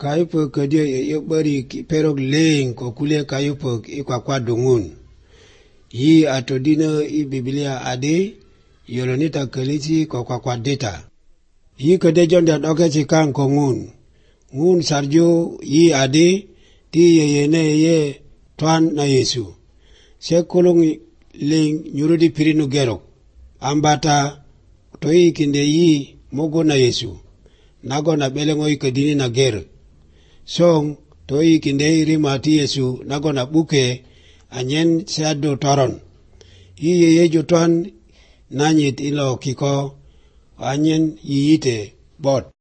kayupo kedia yobari perok leng ko kulia kayupo kwa dungun. Yi atodina I Biblia ade yolonita keliti kwa data. Yi kede jonda doke chikang ko ngun sarjo yi ade ti yene ye tuan na Yesu. Se kulung leng nyurudi pirinu gerok. Ambata toi kinde yi mogo na Yesu. Nago na belengo ikedini na ger. Song toi kinde rima ti Yesu nago na buke anyen seado toron. Yi ye jutuan nanyit ilo kiko anyen yiyite bot.